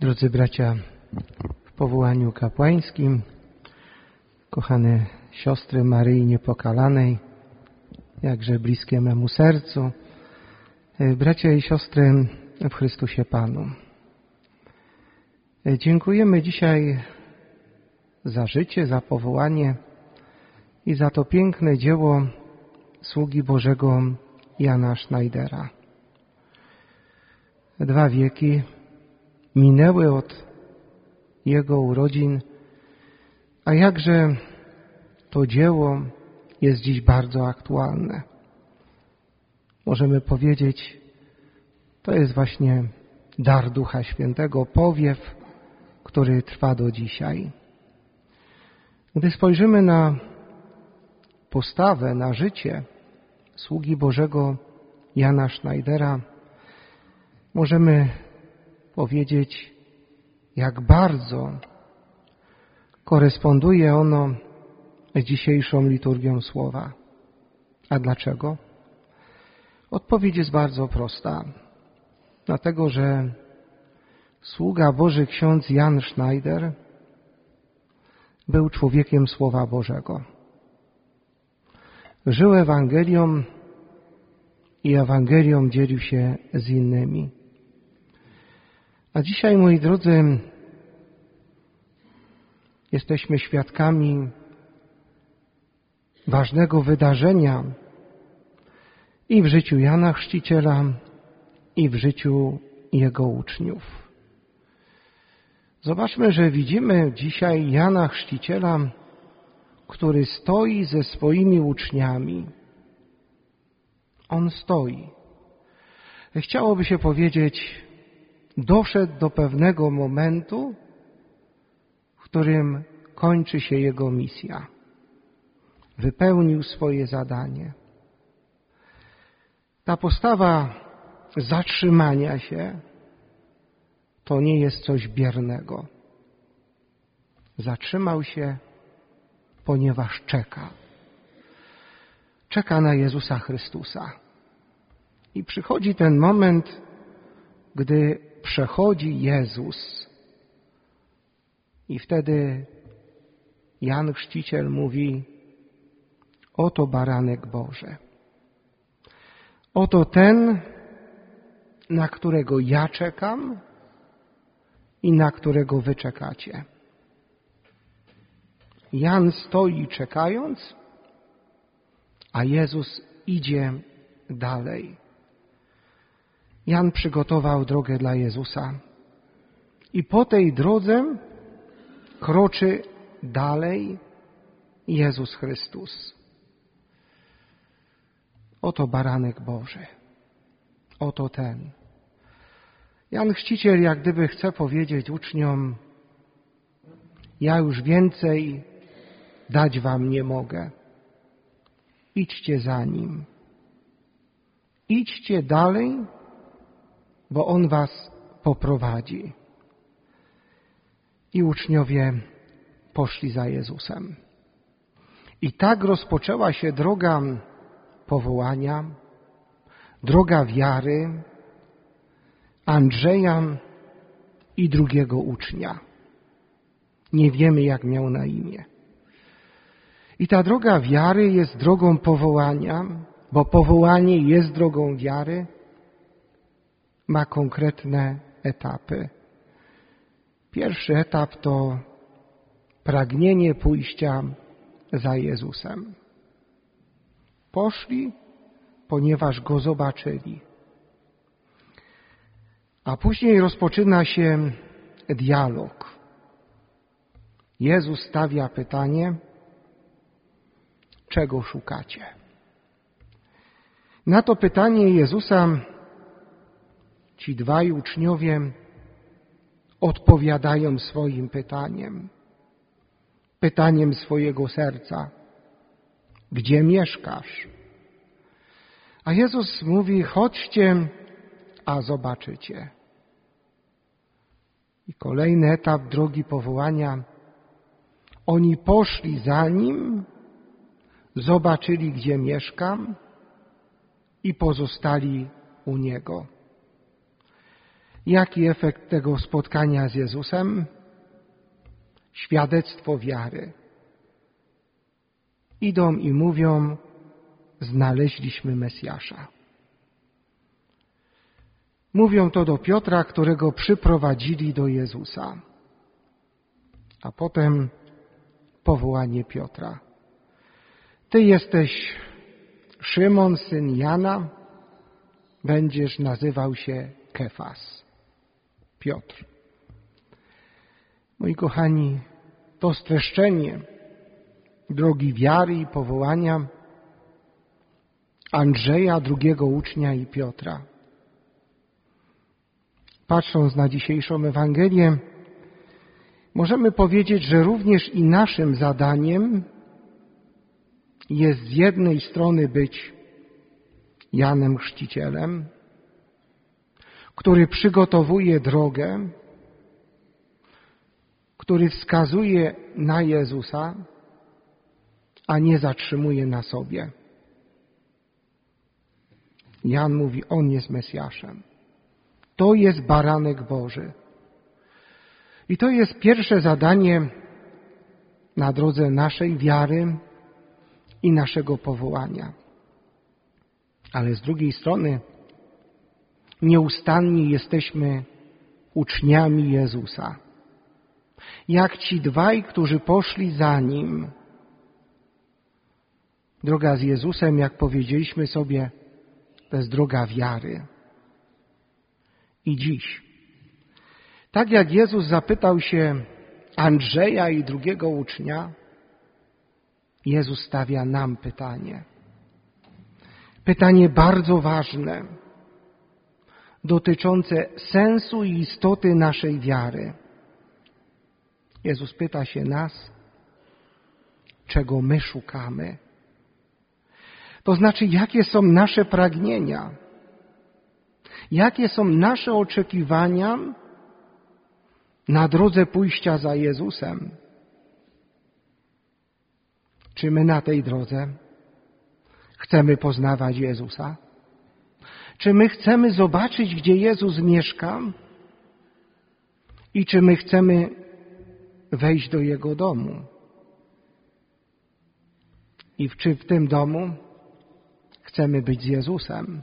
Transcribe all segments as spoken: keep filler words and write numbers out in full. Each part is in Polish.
Drodzy bracia w powołaniu kapłańskim, kochane siostry Maryi Niepokalanej, jakże bliskie memu sercu, bracia i siostry w Chrystusie Panu. Dziękujemy dzisiaj za życie, za powołanie i za to piękne dzieło sługi Bożego Jana Schneidera. Dwa wieki minęły od jego urodzin, a jakże to dzieło jest dziś bardzo aktualne. Możemy powiedzieć, to jest właśnie dar Ducha Świętego, powiew, który trwa do dzisiaj. Gdy spojrzymy na postawę, na życie sługi Bożego Jana Schneidera, możemy powiedzieć, jak bardzo koresponduje ono z dzisiejszą liturgią słowa. A dlaczego? Odpowiedź jest bardzo prosta. Dlatego, że sługa Boży ksiądz Jan Schneider był człowiekiem Słowa Bożego. Żył Ewangelią i Ewangelią dzielił się z innymi. A dzisiaj, moi drodzy, jesteśmy świadkami ważnego wydarzenia i w życiu Jana Chrzciciela, i w życiu jego uczniów. Zobaczmy, że widzimy dzisiaj Jana Chrzciciela, który stoi ze swoimi uczniami. On stoi. Chciałoby się powiedzieć, doszedł do pewnego momentu, w którym kończy się jego misja. Wypełnił swoje zadanie. Ta postawa zatrzymania się to nie jest coś biernego. Zatrzymał się, ponieważ czeka. Czeka na Jezusa Chrystusa. I przychodzi ten moment, gdy przechodzi Jezus. I wtedy Jan Chrzciciel mówi: oto baranek Boży. Oto ten, na którego ja czekam i na którego wy czekacie. Jan stoi czekając, a Jezus idzie dalej. Jan przygotował drogę dla Jezusa i po tej drodze kroczy dalej Jezus Chrystus. Oto baranek Boży. Oto ten. Jan Chrzciciel jak gdyby chce powiedzieć uczniom: ja już więcej dać wam nie mogę. Idźcie za nim. Idźcie dalej, bo on was poprowadzi. I uczniowie poszli za Jezusem. I tak rozpoczęła się droga powołania, droga wiary Andrzeja i drugiego ucznia. Nie wiemy, jak miał na imię. I ta droga wiary jest drogą powołania, bo powołanie jest drogą wiary, ma konkretne etapy. Pierwszy etap to pragnienie pójścia za Jezusem. Poszli, ponieważ Go zobaczyli. A później rozpoczyna się dialog. Jezus stawia pytanie: czego szukacie? Na to pytanie Jezusa ci dwaj uczniowie odpowiadają swoim pytaniem. Pytaniem swojego serca. Gdzie mieszkasz? A Jezus mówi: chodźcie, a zobaczycie. I kolejny etap drogi powołania. Oni poszli za Nim, zobaczyli, gdzie mieszkam i pozostali u Niego. Jaki efekt tego spotkania z Jezusem? Świadectwo wiary. Idą i mówią, znaleźliśmy Mesjasza. Mówią to do Piotra, którego przyprowadzili do Jezusa. A potem powołanie Piotra. Ty jesteś Szymon, syn Jana, będziesz nazywał się Kefas. Piotr. Moi kochani, to streszczenie drogi wiary i powołania Andrzeja, drugiego ucznia, i Piotra. Patrząc na dzisiejszą Ewangelię, możemy powiedzieć, że również i naszym zadaniem jest z jednej strony być Janem Chrzcicielem, który przygotowuje drogę, który wskazuje na Jezusa, a nie zatrzymuje na sobie. Jan mówi, On jest Mesjaszem. To jest Baranek Boży. I to jest pierwsze zadanie na drodze naszej wiary i naszego powołania. Ale z drugiej strony nieustannie jesteśmy uczniami Jezusa. Jak ci dwaj, którzy poszli za Nim. Droga z Jezusem, jak powiedzieliśmy sobie, to jest droga wiary. I dziś, tak jak Jezus zapytał się Andrzeja i drugiego ucznia, Jezus stawia nam pytanie. Pytanie bardzo ważne, dotyczące sensu i istoty naszej wiary. Jezus pyta się nas, czego my szukamy. To znaczy, jakie są nasze pragnienia, jakie są nasze oczekiwania na drodze pójścia za Jezusem. Czy my na tej drodze chcemy poznawać Jezusa? Czy my chcemy zobaczyć, gdzie Jezus mieszka? I czy my chcemy wejść do Jego domu? I czy w tym domu chcemy być z Jezusem?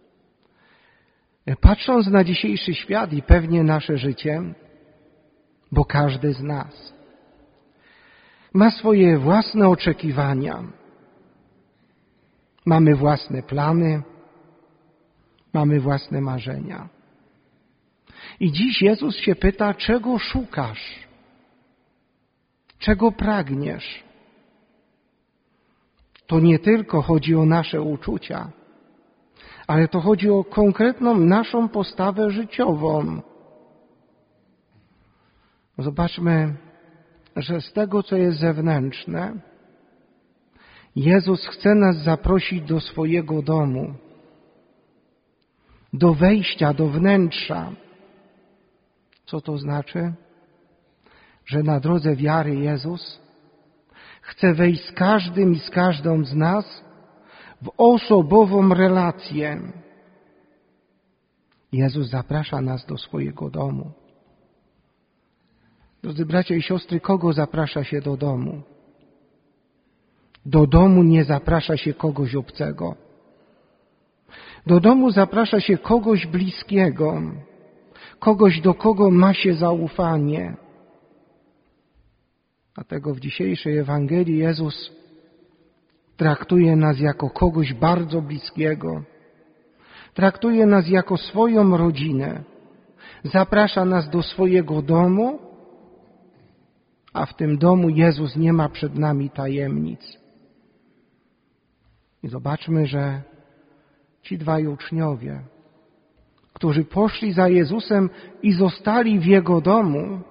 Patrząc na dzisiejszy świat i pewnie nasze życie, bo każdy z nas ma swoje własne oczekiwania, mamy własne plany, mamy własne marzenia. I dziś Jezus się pyta, czego szukasz? Czego pragniesz? To nie tylko chodzi o nasze uczucia, ale to chodzi o konkretną naszą postawę życiową. Zobaczmy, że z tego, co jest zewnętrzne, Jezus chce nas zaprosić do swojego domu, do wejścia, do wnętrza. Co to znaczy? Że na drodze wiary Jezus chce wejść z każdym i z każdą z nas w osobową relację. Jezus zaprasza nas do swojego domu. Drodzy bracia i siostry, kogo zaprasza się do domu? Do domu nie zaprasza się kogoś obcego. Do domu zaprasza się kogoś bliskiego, kogoś, do kogo ma się zaufanie. Dlatego w dzisiejszej Ewangelii Jezus traktuje nas jako kogoś bardzo bliskiego. Traktuje nas jako swoją rodzinę. Zaprasza nas do swojego domu, a w tym domu Jezus nie ma przed nami tajemnic. I zobaczmy, że ci dwaj uczniowie, którzy poszli za Jezusem i zostali w Jego domu,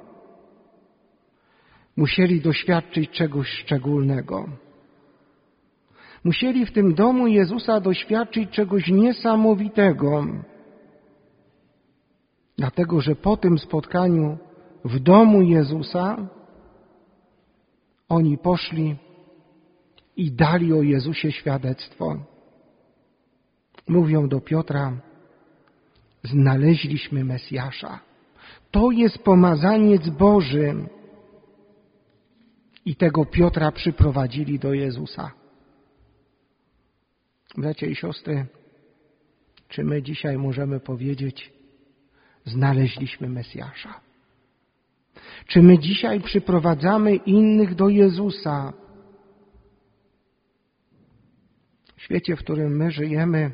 musieli doświadczyć czegoś szczególnego. Musieli w tym domu Jezusa doświadczyć czegoś niesamowitego. Dlatego, że po tym spotkaniu w domu Jezusa oni poszli i dali o Jezusie świadectwo. Mówią do Piotra, znaleźliśmy Mesjasza. To jest pomazaniec Boży. I tego Piotra przyprowadzili do Jezusa. Bracia i siostry, czy my dzisiaj możemy powiedzieć, znaleźliśmy Mesjasza? Czy my dzisiaj przyprowadzamy innych do Jezusa? W świecie, w którym my żyjemy,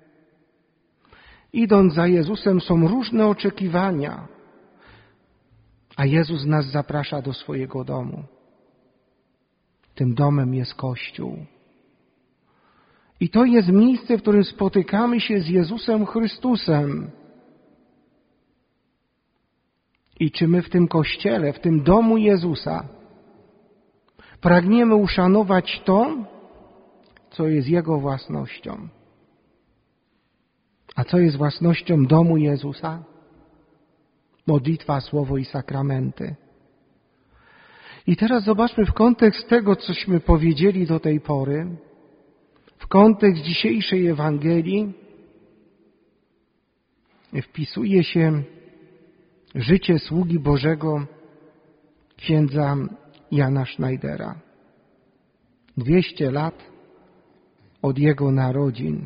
idąc za Jezusem, są różne oczekiwania, a Jezus nas zaprasza do swojego domu. Tym domem jest Kościół. I to jest miejsce, w którym spotykamy się z Jezusem Chrystusem. I czy my w tym Kościele, w tym domu Jezusa pragniemy uszanować to, co jest Jego własnością? A co jest własnością domu Jezusa? Modlitwa, słowo i sakramenty. I teraz zobaczmy w kontekst tego, cośmy powiedzieli do tej pory, w kontekst dzisiejszej Ewangelii wpisuje się życie sługi Bożego księdza Jana Schneidera. Dwieście lat od jego narodzin.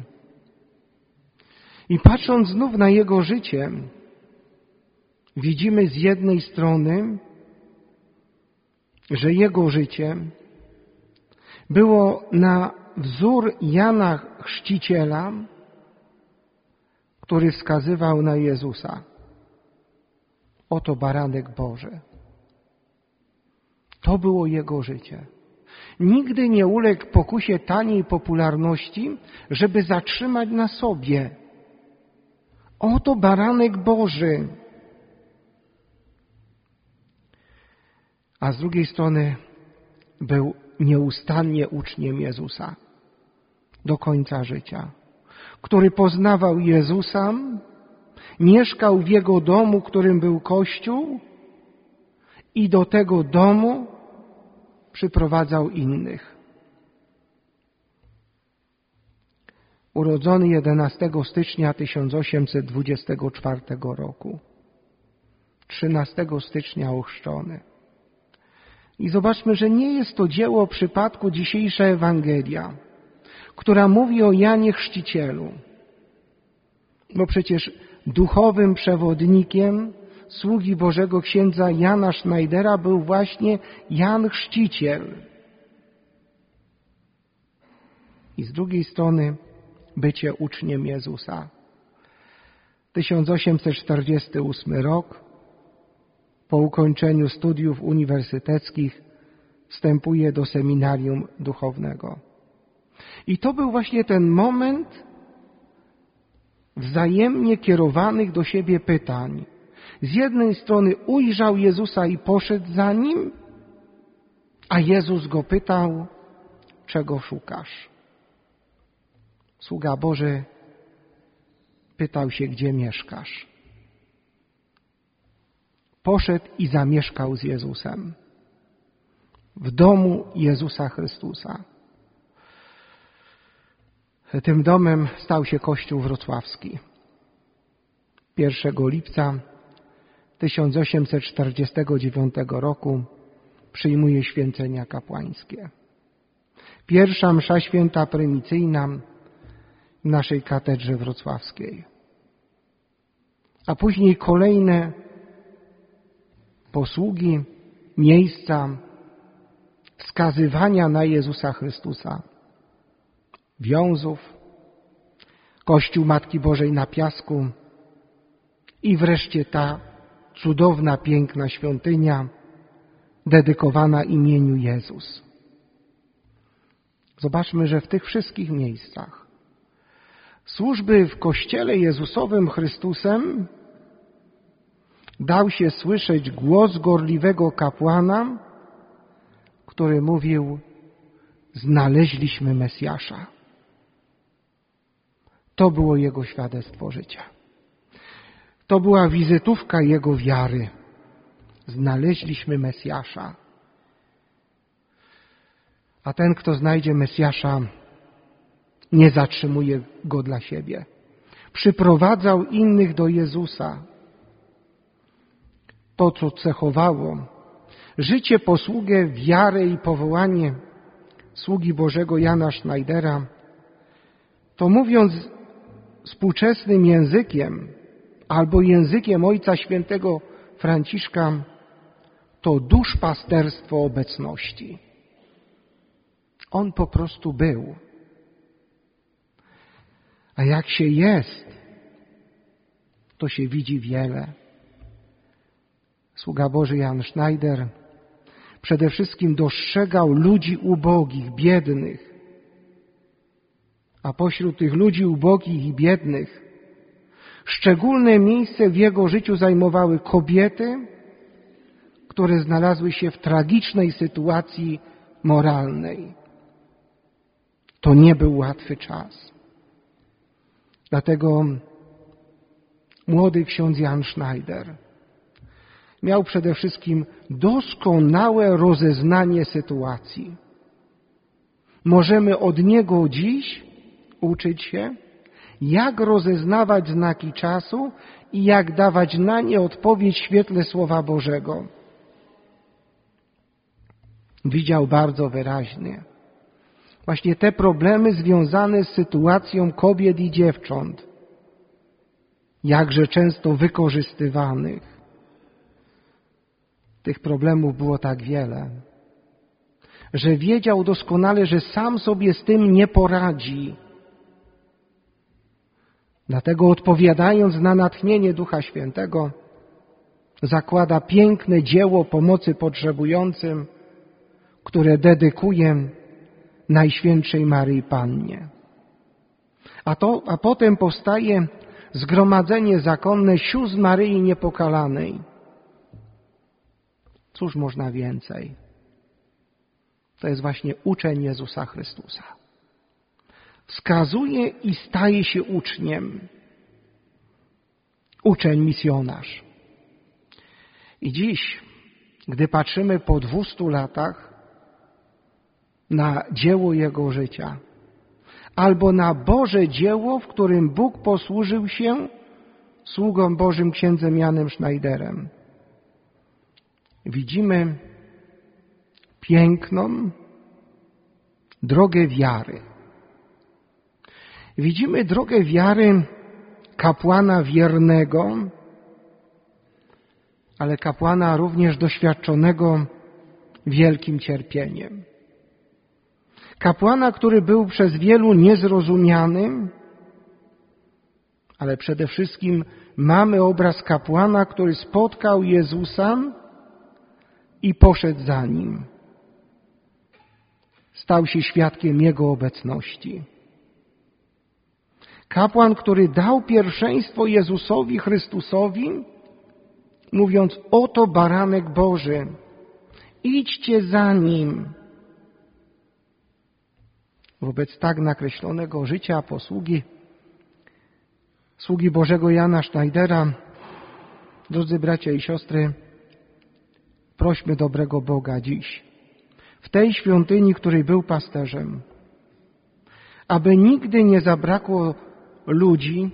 I patrząc znów na jego życie, widzimy z jednej strony, że jego życie było na wzór Jana Chrzciciela, który wskazywał na Jezusa. Oto baranek Boży. To było jego życie. Nigdy nie uległ pokusie taniej popularności, żeby zatrzymać na sobie. Oto baranek Boży. A z drugiej strony był nieustannie uczniem Jezusa do końca życia, który poznawał Jezusa, mieszkał w Jego domu, którym był Kościół i do tego domu przyprowadzał innych. Urodzony jedenastego stycznia tysiąc osiemset dwudziestego czwartego roku. trzynastego stycznia ochrzczony. I zobaczmy, że nie jest to dzieło przypadku dzisiejsza Ewangelia, która mówi o Janie Chrzcicielu. Bo przecież duchowym przewodnikiem sługi Bożego księdza Jana Schneidera był właśnie Jan Chrzciciel. I z drugiej strony bycie uczniem Jezusa. tysiąc osiemset czterdziesty ósmy rok. Po ukończeniu studiów uniwersyteckich wstępuje do seminarium duchownego. I to był właśnie ten moment wzajemnie kierowanych do siebie pytań. Z jednej strony ujrzał Jezusa i poszedł za Nim, a Jezus go pytał, czego szukasz? Sługa Boży pytał się, gdzie mieszkasz. Poszedł i zamieszkał z Jezusem w domu Jezusa Chrystusa. Tym domem stał się Kościół wrocławski. pierwszego lipca tysiąc osiemset czterdziestego dziewiątego roku przyjmuje święcenia kapłańskie. Pierwsza msza święta prymicyjna w naszej katedrze wrocławskiej. A później kolejne posługi, miejsca wskazywania na Jezusa Chrystusa. Wiązów, Kościół Matki Bożej na Piasku i wreszcie ta cudowna, piękna świątynia dedykowana imieniu Jezus. Zobaczmy, że w tych wszystkich miejscach służby w Kościele Jezusowym Chrystusem dał się słyszeć głos gorliwego kapłana, który mówił: znaleźliśmy Mesjasza. To było jego świadectwo życia. To była wizytówka jego wiary. Znaleźliśmy Mesjasza. A ten, kto znajdzie Mesjasza, nie zatrzymuje go dla siebie. przyprowadzał innych do Jezusa. To, co cechowało życie, posługę, wiarę i powołanie sługi Bożego Jana Schneidera, to mówiąc współczesnym językiem albo językiem Ojca Świętego Franciszka, to duszpasterstwo obecności. On po prostu był. A jak się jest, to się widzi wiele. Sługa Boży Jan Schneider przede wszystkim dostrzegał ludzi ubogich, biednych. A pośród tych ludzi ubogich i biednych szczególne miejsce w jego życiu zajmowały kobiety, które znalazły się w tragicznej sytuacji moralnej. To nie był łatwy czas. Dlatego młody ksiądz Jan Schneider miał przede wszystkim doskonałe rozeznanie sytuacji. Możemy od niego dziś uczyć się, jak rozeznawać znaki czasu i jak dawać na nie odpowiedź w świetle Słowa Bożego. Widział bardzo wyraźnie właśnie te problemy związane z sytuacją kobiet i dziewcząt, jakże często wykorzystywanych. Tych problemów było tak wiele, że wiedział doskonale, że sam sobie z tym nie poradzi. Dlatego, odpowiadając na natchnienie Ducha Świętego, zakłada piękne dzieło pomocy potrzebującym, które dedykuje Najświętszej Maryi Pannie. A, to, a potem powstaje zgromadzenie zakonne sióstr Maryi Niepokalanej. Cóż można więcej? To jest właśnie uczeń Jezusa Chrystusa. Wskazuje i staje się uczniem. Uczeń misjonarz. I dziś, gdy patrzymy po dwustu latach na dzieło jego życia, albo na Boże dzieło, w którym Bóg posłużył się sługą Bożym księdzem Janem Schneiderem, widzimy piękną drogę wiary. Widzimy drogę wiary kapłana wiernego, ale kapłana również doświadczonego wielkim cierpieniem. Kapłana, który był przez wielu niezrozumiany, ale przede wszystkim mamy obraz kapłana, który spotkał Jezusa i poszedł za Nim. Stał się świadkiem Jego obecności. Kapłan, który dał pierwszeństwo Jezusowi Chrystusowi, mówiąc: oto baranek Boży, idźcie za Nim. Wobec tak nakreślonego życia posługi, sługi Bożego Jana Schneidera, drodzy bracia i siostry, prośmy dobrego Boga dziś, w tej świątyni, której był pasterzem, aby nigdy nie zabrakło ludzi,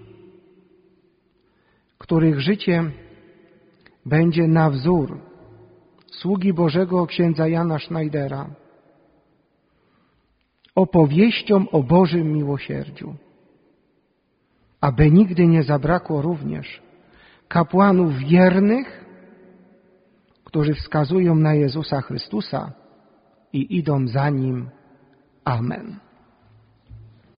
których życie będzie na wzór sługi Bożego księdza Jana Schneidera, opowieścią o Bożym miłosierdziu. Aby nigdy nie zabrakło również kapłanów wiernych, którzy wskazują na Jezusa Chrystusa i idą za Nim. Amen.